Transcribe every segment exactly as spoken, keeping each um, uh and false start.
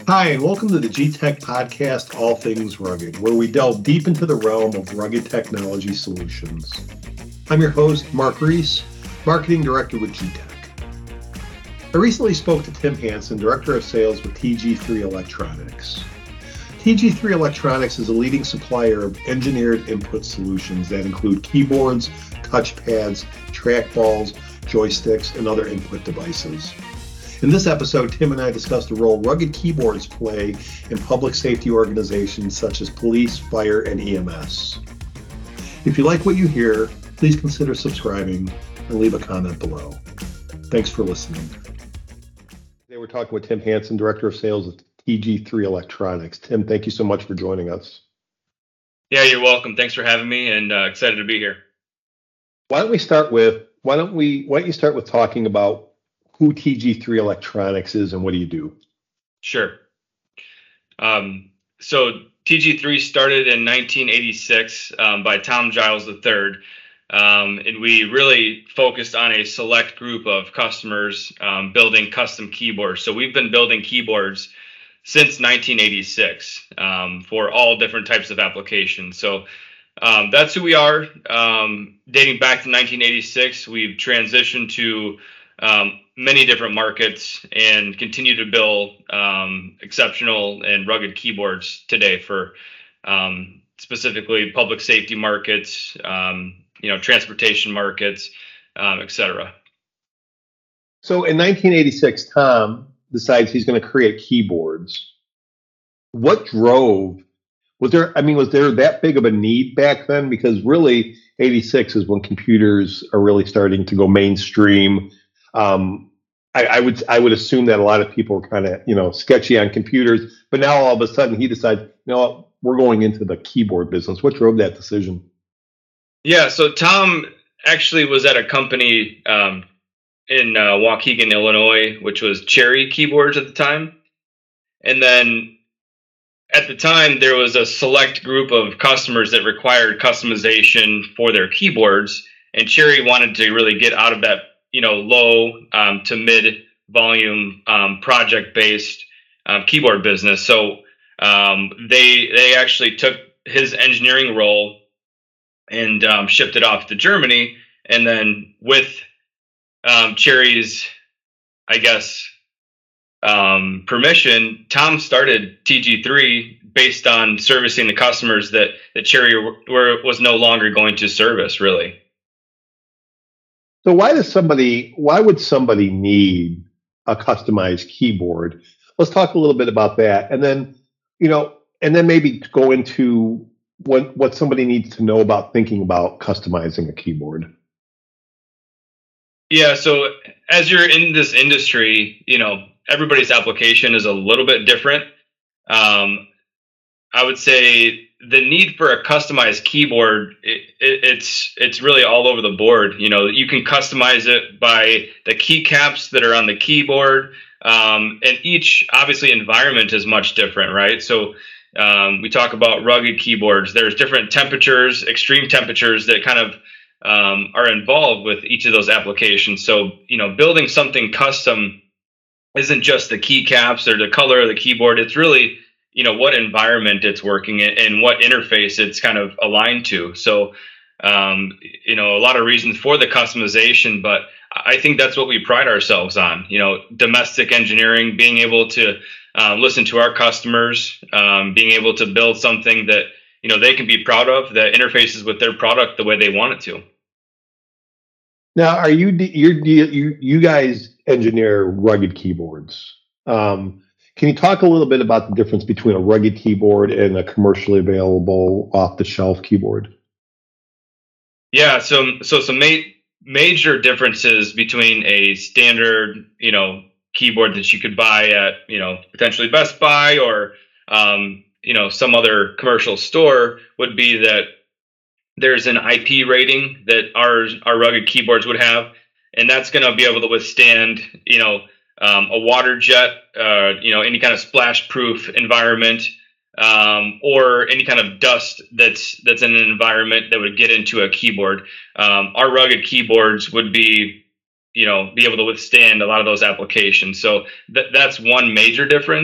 Hi, and welcome to the G-Tech Podcast, All Things Rugged, where we delve deep into the realm of rugged technology solutions. I'm your host, Mark Reese, Marketing Director with G-Tech. I recently spoke to Tim Hansen, Director of Sales with T G three Electronics. T G three Electronics is a leading supplier of engineered input solutions that include keyboards, touchpads, trackballs, joysticks, and other input devices. In this episode, Tim and I discussed the role rugged keyboards play in public safety organizations such as police, fire, and E M S. If you like what you hear, please consider subscribing and leave a comment below. Thanks for listening. Today we're talking with Tim Hansen, Director of Sales at T G three Electronics. Tim, thank you so much for joining us. Yeah, you're welcome. Thanks for having me, and uh, excited to be here. Why don't we start with, why don't we, why don't you start with talking about who T G three Electronics is and what do you do? Sure. Um, so T G three started in nineteen eighty-six um, by Tom Giles the third, um, and we really focused on a select group of customers um, building custom keyboards. So we've been building keyboards since nineteen eighty-six um, for all different types of applications. So um, that's who we are. Um, dating back to nineteen eighty-six, we've transitioned to um, many different markets and continue to build um, exceptional and rugged keyboards today for um, specifically public safety markets, um, you know, transportation markets, um, et cetera. So in nineteen eighty-six, Tom decides he's going to create keyboards. What drove, was there, I mean, was there that big of a need back then? Because really, eighty-six is when computers are really starting to go mainstream. Um, I, I would I would assume that a lot of people are kind of, you know, sketchy on computers, but now all of a sudden he decides, you know what, we're going into the keyboard business. What drove that decision? Yeah, so Tom actually was at a company um, in uh, Waukegan, Illinois, which was Cherry Keyboards at the time. And then at the time, there was a select group of customers that required customization for their keyboards, and Cherry wanted to really get out of that, you know, low um, to mid volume um, project based um, keyboard business. So um, they they actually took his engineering role and um, shipped it off to Germany. And then with um, Cherry's, I guess, um, permission, Tom started T G three based on servicing the customers that, that Cherry were, was no longer going to service, really. So why does somebody, why would somebody need a customized keyboard? Let's talk a little bit about that. And then, you know, and then maybe go into what, what somebody needs to know about thinking about customizing a keyboard. Yeah. So as you're in this industry, you know, everybody's application is a little bit different. Um, I would say the need for a customized keyboard, it, it, it's it's really all over the board. You know, you can customize it by the keycaps that are on the keyboard, um, and each obviously environment is much different, right? So um, we talk about rugged keyboards. There's different temperatures, extreme temperatures that kind of um, are involved with each of those applications. So you know, building something custom isn't just the keycaps or the color of the keyboard. It's really, you know, what environment it's working in and what interface it's kind of aligned to. So, um, you know, a lot of reasons for the customization, but I think that's what we pride ourselves on, you know, domestic engineering, being able to uh, listen to our customers, um, being able to build something that, you know, they can be proud of, that interfaces with their product the way they want it to. Now, are you, you're, you, you guys engineer rugged keyboards. Um, Can you talk a little bit about the difference between a rugged keyboard and a commercially available off-the-shelf keyboard? Yeah, so so some ma- major differences between a standard, you know, keyboard that you could buy at, you know, potentially Best Buy or, um, you know, some other commercial store would be that there's an I P rating that our our rugged keyboards would have, and that's going to be able to withstand, you know, Um, a water jet, uh, you know, any kind of splash-proof environment, um, or any kind of dust that's that's in an environment that would get into a keyboard. Um, our rugged keyboards would be, you know, be able to withstand a lot of those applications. So th- that's one major difference.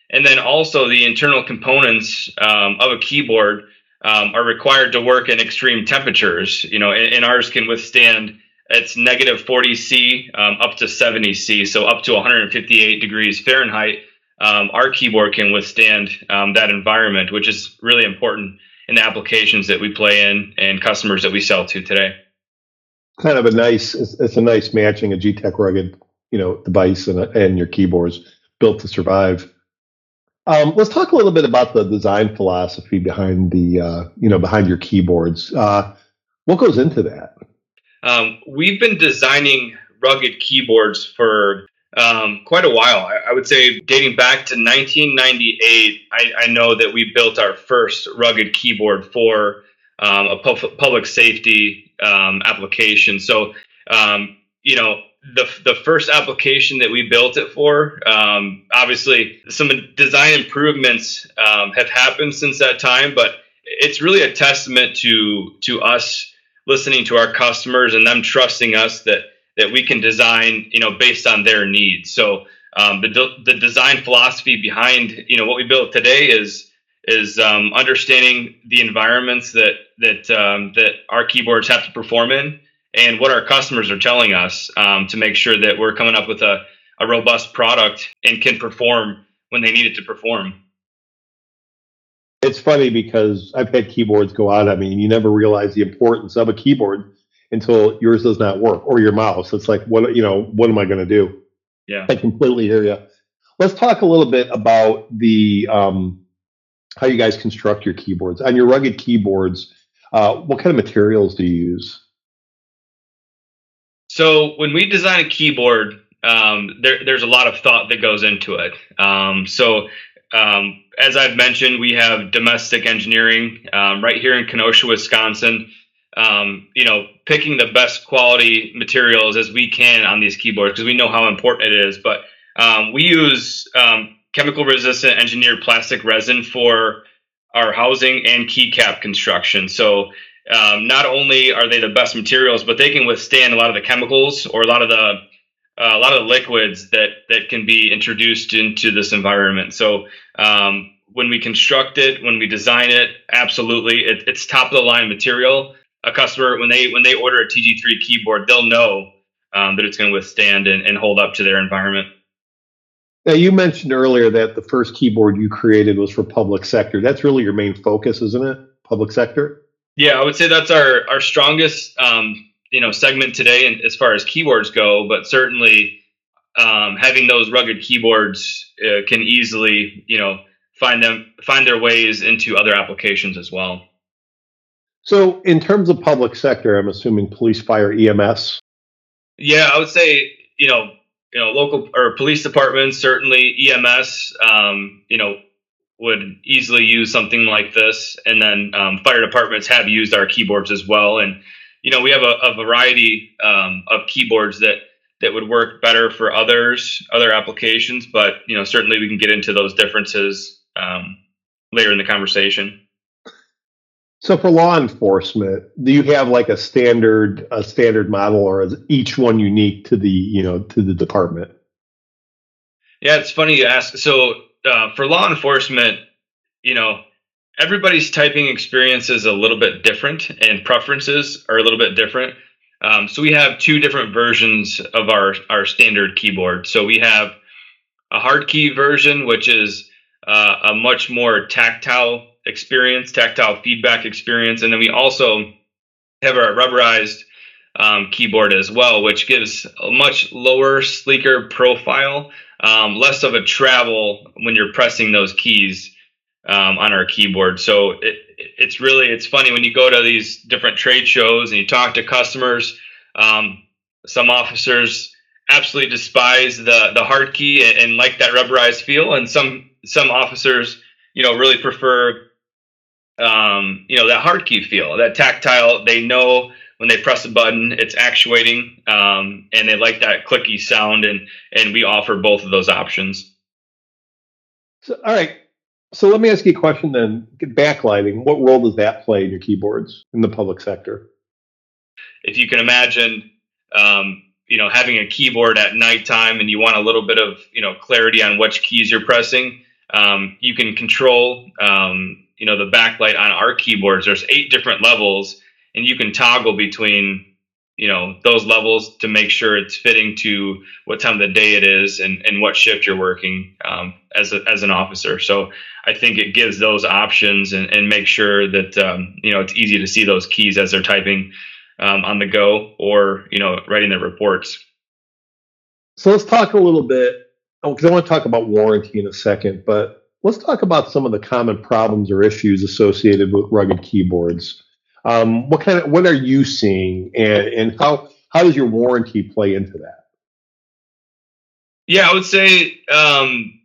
And then also the internal components um, of a keyboard um, are required to work in extreme temperatures. You know, and, and ours can withstand it's negative forty C um, up to seventy C, so up to one hundred fifty-eight degrees Fahrenheit. Um, our keyboard can withstand um, that environment, which is really important in the applications that we play in and customers that we sell to today. Kind of a nice, it's, it's a nice matching a G-Tech rugged, you know, device and, and your keyboards built to survive. Um, let's talk a little bit about the design philosophy behind the, uh, you know, behind your keyboards. Uh, what goes into that? Um, we've been designing rugged keyboards for um, quite a while. I, I would say dating back to nineteen ninety-eight, I, I know that we built our first rugged keyboard for um, a pu- public safety um, application. So, um, you know, the the first application that we built it for, um, obviously some design improvements um, have happened since that time, but it's really a testament to to us listening to our customers and them trusting us that that we can design, you know, based on their needs. So um, the the design philosophy behind, you know, what we built today is is um, understanding the environments that that um, that our keyboards have to perform in, and what our customers are telling us um, to make sure that we're coming up with a, a robust product and can perform when they need it to perform. It's funny because I've had keyboards go out. I mean, you never realize the importance of a keyboard until yours does not work, or your mouse. It's like, what, you know, what am I going to do? Yeah. I completely hear you. Let's talk a little bit about the um, how you guys construct your keyboards. On your rugged keyboards, uh, what kind of materials do you use? So when we design a keyboard, um, there, there's a lot of thought that goes into it. Um, so um, as I've mentioned, we have domestic engineering um, right here in Kenosha, Wisconsin. Um, you know, picking the best quality materials as we can on these keyboards because we know how important it is. But um, we use um, chemical resistant engineered plastic resin for our housing and keycap construction. So um, not only are they the best materials, but they can withstand a lot of the chemicals or a lot of the uh, a lot of the liquids that that can be introduced into this environment. So um, when we construct it, when we design it, absolutely, it, it's top of the line material. A customer, when they when they order a T G three keyboard, they'll know um, that it's going to withstand and, and hold up to their environment. Now, you mentioned earlier that the first keyboard you created was for public sector. That's really your main focus, isn't it? Public sector? Yeah, I would say that's our our strongest um, you know segment today, and as far as keyboards go. But certainly, um, having those rugged keyboards uh, can easily you know find them find their ways into other applications as well. So, in terms of public sector, I'm assuming police, fire, E M S. Yeah, I would say you know you know local or police departments, certainly E M S. Um, you know. would easily use something like this. And then um, fire departments have used our keyboards as well. And, you know, we have a, a variety um, of keyboards that, that would work better for others, other applications. But, you know, certainly we can get into those differences um, later in the conversation. So for law enforcement, do you have like a standard, a standard model, or is each one unique to the, you know, to the department? Yeah, it's funny you ask. So, Uh, for law enforcement, you know, everybody's typing experience is a little bit different and preferences are a little bit different. Um, so we have two different versions of our, our standard keyboard. So we have a hard key version, which is uh, a much more tactile experience, tactile feedback experience. And then we also have our rubberized um, keyboard as well, which gives a much lower, sleeker profile. Um, less of a travel when you're pressing those keys um, on our keyboard. So it, it's really, it's funny when you go to these different trade shows and you talk to customers. Um, some officers absolutely despise the the hard key and, and like that rubberized feel, and some some officers, you know, really prefer um, you know that hard key feel, that tactile. They know when they press a button, it's actuating, um, and they like that clicky sound, and and we offer both of those options. So, all right. So let me ask you a question then. Backlighting, what role does that play in your keyboards in the public sector? If you can imagine, um, you know, having a keyboard at nighttime and you want a little bit of, you know, clarity on which keys you're pressing, um, you can control, um, you know, the backlight on our keyboards. There's eight different levels, and you can toggle between, you know, those levels to make sure it's fitting to what time of the day it is and, and what shift you're working um, as a, as an officer. So I think it gives those options and, and make sure that, um, you know, it's easy to see those keys as they're typing um, on the go or, you know, writing their reports. So let's talk a little bit, because I want to talk about warranty in a second, but let's talk about some of the common problems or issues associated with rugged keyboards. Um, what kind of what are you seeing, and, and how how does your warranty play into that? Yeah, I would say um,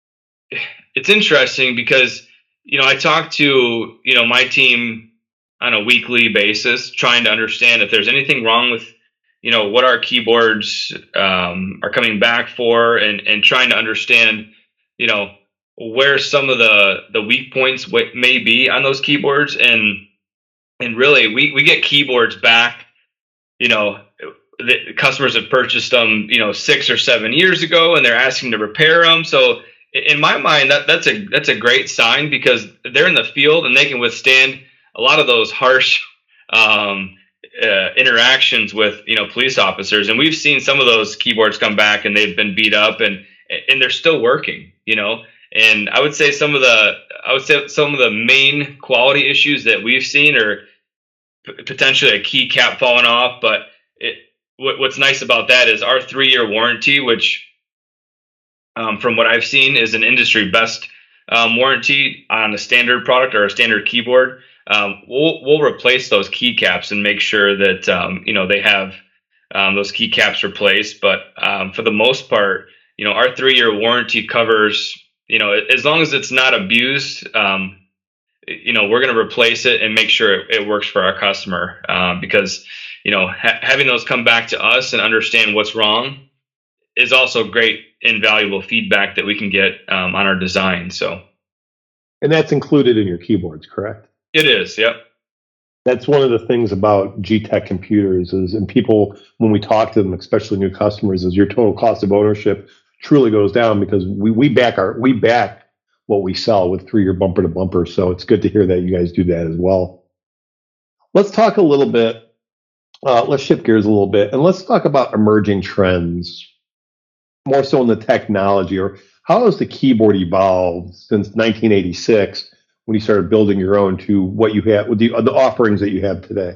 it's interesting because, you know, I talk to, you know, my team on a weekly basis, trying to understand if there's anything wrong with, you know, what our keyboards um, are coming back for, and and trying to understand, you know, where some of the the weak points w- may be on those keyboards. And and really, we we get keyboards back, you know, the customers have purchased them, you know, six or seven years ago, and they're asking to repair them. So in my mind, that that's a that's a great sign, because they're in the field and they can withstand a lot of those harsh um, uh, interactions with, you know, police officers. And we've seen some of those keyboards come back and they've been beat up, and and they're still working, you know. And I would say some of the I would say some of the main quality issues that we've seen are p- potentially a keycap falling off. But it, what, what's nice about that is our three-year warranty, which um, from what I've seen is an industry best um, warranty on a standard product or a standard keyboard. Um, we'll we'll replace those keycaps and make sure that um, you know, they have um, those keycaps replaced. But um, for the most part, you know, our three-year warranty covers, you know, as long as it's not abused, um, you know, we're going to replace it and make sure it, it works for our customer. Um, because, you know, ha- having those come back to us and understand what's wrong is also great, invaluable feedback that we can get um, on our design. So, and that's included in your keyboards, correct? It is. Yep. That's one of the things about G-Tech computers is, and people, when we talk to them, especially new customers, is your total cost of ownership truly goes down, because we, we back our, we back what we sell with three-year bumper to bumper. So it's good to hear that you guys do that as well. Let's talk a little bit. Uh, let's shift gears a little bit, and let's talk about emerging trends, more so in the technology, or how has the keyboard evolved since nineteen eighty-six when you started building your own to what you have with the, the offerings that you have today?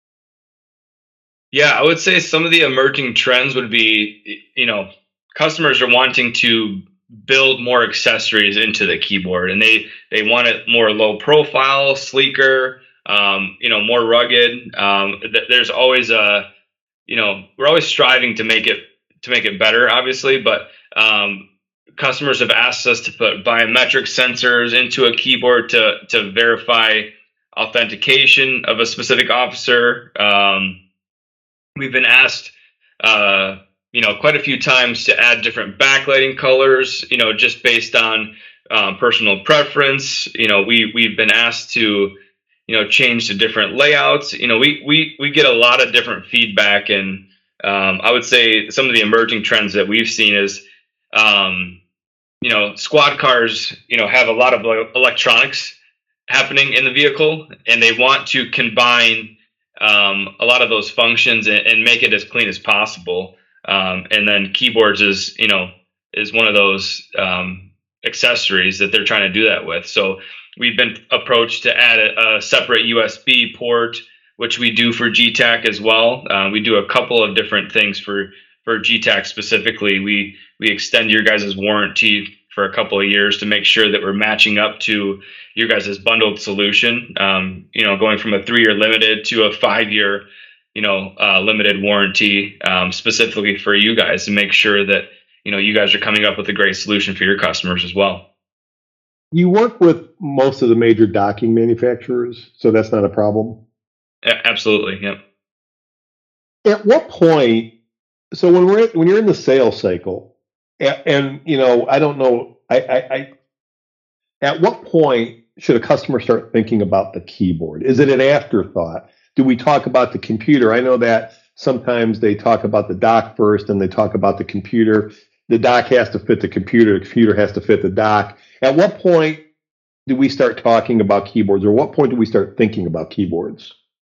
Yeah, I would say some of the emerging trends would be, you know, customers are wanting to build more accessories into the keyboard, and they they want it more low profile, sleeker, um, you know, more rugged. Um, th- there's always a, you know, we're always striving to make it to make it better, obviously, but um, customers have asked us to put biometric sensors into a keyboard to to verify authentication of a specific officer. Um, we've been asked, uh, you know, quite a few times to add different backlighting colors, you know, just based on um, personal preference. You know, we we've been asked to, you know, change to different layouts. You know, we we we get a lot of different feedback, and um, I would say some of the emerging trends that we've seen is, um, you know, squad cars, you know, have a lot of electronics happening in the vehicle, and they want to combine um, a lot of those functions and, and make it as clean as possible. Um, and then keyboards is, you know, is one of those um, accessories that they're trying to do that with. So we've been approached to add a, a separate U S B port, which we do for G-Tech as well. Uh, we do a couple of different things for for G-Tech specifically. We we extend your guys' warranty for a couple of years to make sure that we're matching up to your guys' bundled solution. Um, you know, going from a three-year limited to a five-year, you know, uh, limited warranty um, specifically for you guys, to make sure that, you know, you guys are coming up with a great solution for your customers as well. You work with most of the major docking manufacturers, so that's not a problem? A- absolutely, yep. At what point, so when we're when you're in the sales cycle, and, and you know, I don't know, I, I, I, at what point should a customer start thinking about the keyboard? Is it an afterthought? Do we talk about the computer? I know that sometimes they talk about the dock first, and they talk about the computer. The dock has to fit the computer. The computer has to fit the dock. At what point do we start talking about keyboards, or what point do we start thinking about keyboards?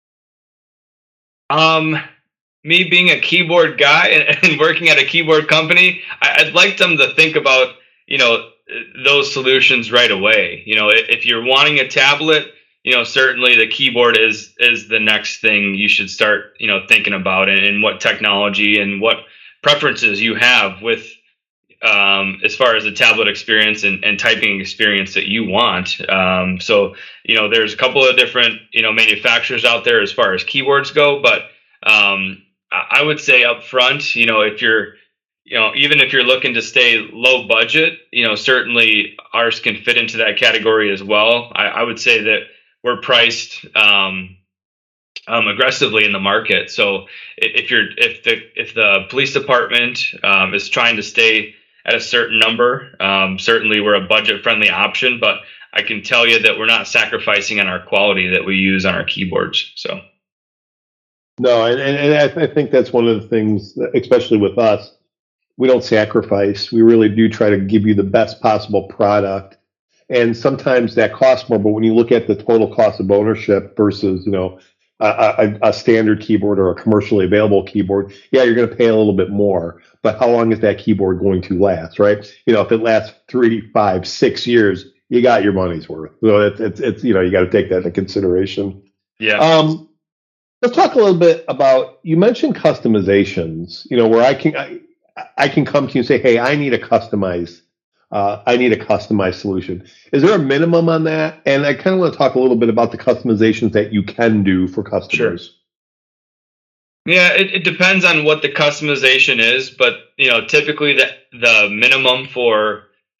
Um, me being a keyboard guy and, and working at a keyboard company, I, I'd like them to think about, you know, those solutions right away. You know, if you're wanting a tablet, you know, certainly the keyboard is is the next thing you should start, you know, thinking about, and, and what technology and what preferences you have with um, as far as the tablet experience and, and typing experience that you want. Um, so, you know, there's a couple of different, you know, manufacturers out there as far as keyboards go, but um, I would say up front, you know, if you're, you know, even if you're looking to stay low budget, you know, certainly ours can fit into that category as well. I, I would say that we're priced um, um, aggressively in the market. So if you're, if the if the police department um, is trying to stay at a certain number, um, certainly we're a budget friendly option. But I can tell you that we're not sacrificing on our quality that we use on our keyboards. So. No, and, and, and I, th- I think that's one of the things, that, especially with us, we don't sacrifice. We really do try to give you the best possible product. And sometimes that costs more, but when you look at the total cost of ownership versus, you know, a, a, a standard keyboard or a commercially available keyboard, yeah, you're going to pay a little bit more. But how long is that keyboard going to last, right? You know, if it lasts three, five, six years, you got your money's worth. So it's, it's, it's you know, you got to take that into consideration. Yeah. Um, let's talk a little bit about, you mentioned customizations, you know, where I can, I, I can come to you and say, hey, I need a customized, uh, I need a customized solution. Is there a minimum on that? And I kind of want to talk a little bit about the customizations that you can do for customers. Sure. Yeah, it, it depends on what the customization is, but you know, typically the the minimum for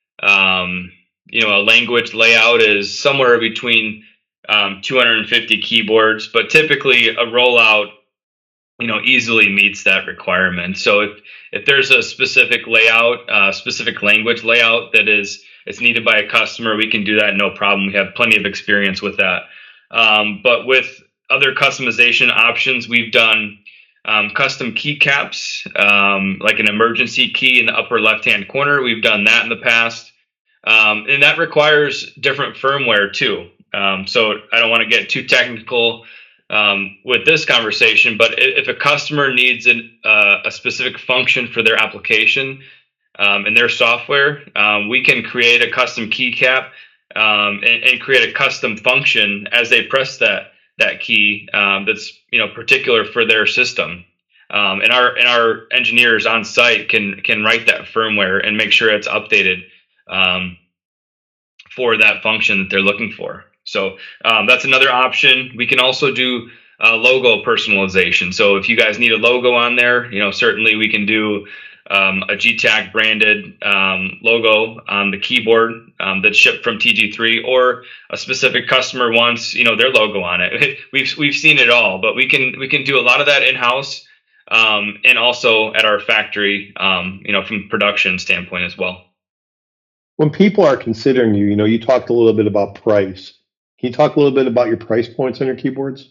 um, you know, a language layout is somewhere between um, two hundred fifty keyboards, but typically a rollout, you know, easily meets that requirement. So if if there's a specific layout, uh, specific language layout that is it's needed by a customer, we can do that no problem. We have plenty of experience with that. Um, but with other customization options, we've done um, custom keycaps, um, like an emergency key in the upper left-hand corner. We've done that in the past, um, and that requires different firmware too. Um, so I don't want to get too technical um, with this conversation, but if a customer needs an, uh, a specific function for their application um, and their software, um, we can create a custom keycap um, and, and create a custom function as they press that that key um, that's you know particular for their system. Um, and our and our engineers on site can can write that firmware and make sure it's updated um, for that function that they're looking for. So um, that's another option. We can also do uh, logo personalization. So if you guys need a logo on there, you know, certainly we can do um, a G T A C branded um, logo on the keyboard um, that's shipped from T G three, or a specific customer wants, you know, their logo on it. We've we've seen it all, but we can we can do a lot of that in house um, and also at our factory, um, you know, from production standpoint as well. When people are considering you, you know, you talked a little bit about price. Can you talk a little bit about your price points on your keyboards?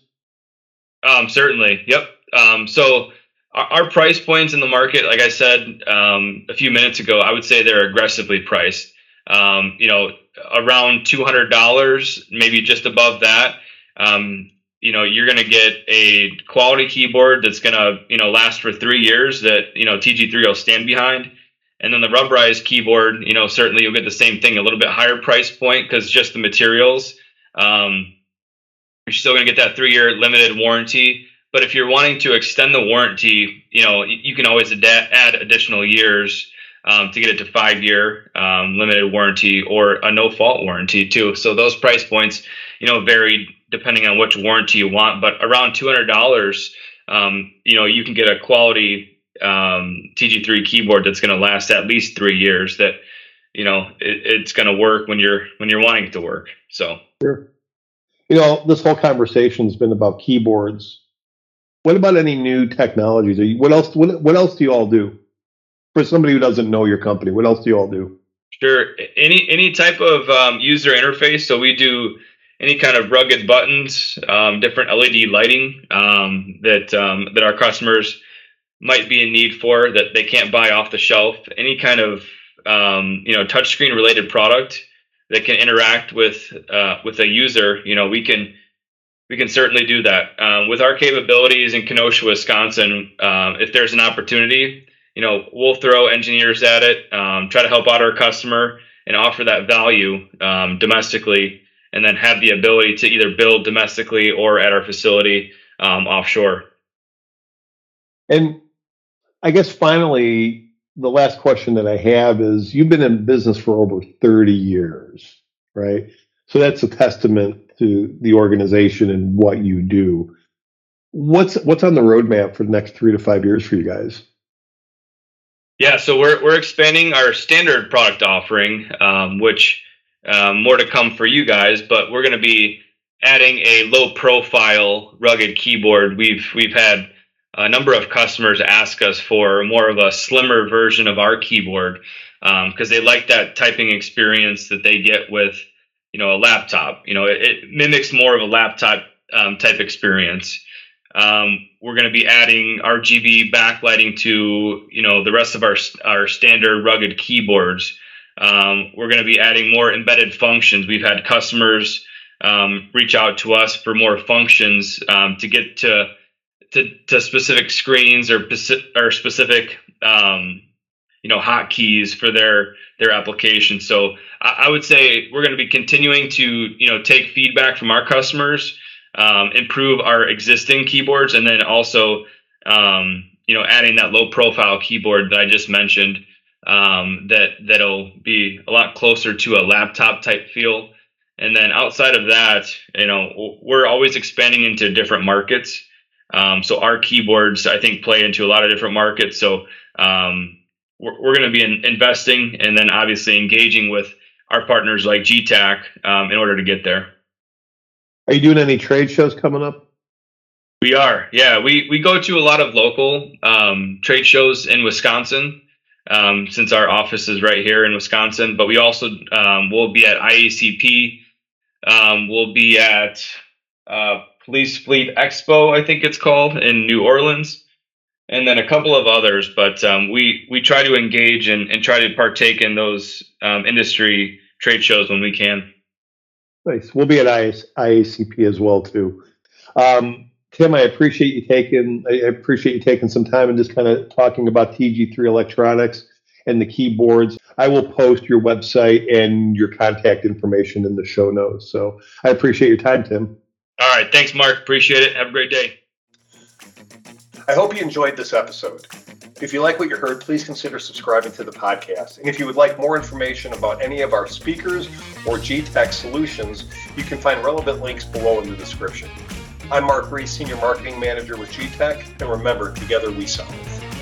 Um, certainly. Yep. Um, so our, our price points in the market, like I said um, a few minutes ago, I would say they're aggressively priced. Um, you know, around two hundred dollars, maybe just above that. Um, you know, you're going to get a quality keyboard that's going to, you know, last for three years that, you know, T G three will stand behind. And then the rubberized keyboard, you know, certainly you'll get the same thing, a little bit higher price point because just the materials. Um, you're still going to get that three-year limited warranty. But if you're wanting to extend the warranty, you know, you can always ad- add additional years um, to get it to five-year um, limited warranty or a no-fault warranty too. So those price points, you know, vary depending on which warranty you want. But around two hundred dollars, um, you know, you can get a quality um, T G three keyboard that's going to last at least three years. That you know, it, it's going to work when you're when you're wanting it to work. So sure. You know, this whole conversation's been about keyboards. What about any new technologies? Are you, what else? What, what else do you all do? For somebody who doesn't know your company, what else do you all do? Sure. Any any type of um, user interface. So we do any kind of rugged buttons, um, different L E D lighting um, that um, that our customers might be in need for that they can't buy off the shelf. Any kind of um, you know touchscreen related product. that can interact with uh, with a user, you know, we can we can certainly do that. Um, with our capabilities in Kenosha, Wisconsin, um, if there's an opportunity, you know, we'll throw engineers at it, um, try to help out our customer and offer that value um, domestically, and then have the ability to either build domestically or at our facility um, offshore. And I guess finally, the last question that I have is, you've been in business for over thirty years, right? So that's a testament to the organization and what you do. What's what's on the roadmap for the next three to five years for you guys? Yeah, so we're we're expanding our standard product offering, um, which um, more to come for you guys. But we're going to be adding a low profile rugged keyboard. We've we've had a number of customers ask us for more of a slimmer version of our keyboard because um, they like that typing experience that they get with, you know, a laptop. You know, it, it mimics more of a laptop um, type experience. Um, we're going to be adding R G B backlighting to, you know, the rest of our our standard rugged keyboards. Um, we're going to be adding more embedded functions. We've had customers um, reach out to us for more functions um, to get to, to to specific screens or or specific um, you know, hotkeys for their their application. So I, I would say we're going to be continuing to, you know, take feedback from our customers. Um, improve our existing keyboards, and then also, um, you know, adding that low profile keyboard that I just mentioned, um, that, that'll be a lot closer to a laptop type feel. And then outside of that, you know, we're always expanding into different markets. Um, so our keyboards, I think, play into a lot of different markets. So um, we're, we're going to be in, investing and then obviously engaging with our partners like G TAC um, in order to get there. Are you doing any trade shows coming up? We are, yeah. We we go to a lot of local um, trade shows in Wisconsin, um, since our office is right here in Wisconsin. But we also um, will be at I A C P. Um, we'll be at uh, Police Fleet Expo, I think it's called, in New Orleans, and then a couple of others. But um, we we try to engage and, and try to partake in those um, industry trade shows when we can. Nice. We'll be at I A C P as well too. Um, Tim, I appreciate you taking I appreciate you taking some time and just kind of talking about T G three Electronics and the keyboards. I will post your website and your contact information in the show notes. So I appreciate your time, Tim. All right. Thanks, Mark. Appreciate it. Have a great day. I hope you enjoyed this episode. If you like what you heard, please consider subscribing to the podcast. And if you would like more information about any of our speakers or G TAC solutions, you can find relevant links below in the description. I'm Mark Reese, Senior Marketing Manager with G TAC, and remember, together we solve.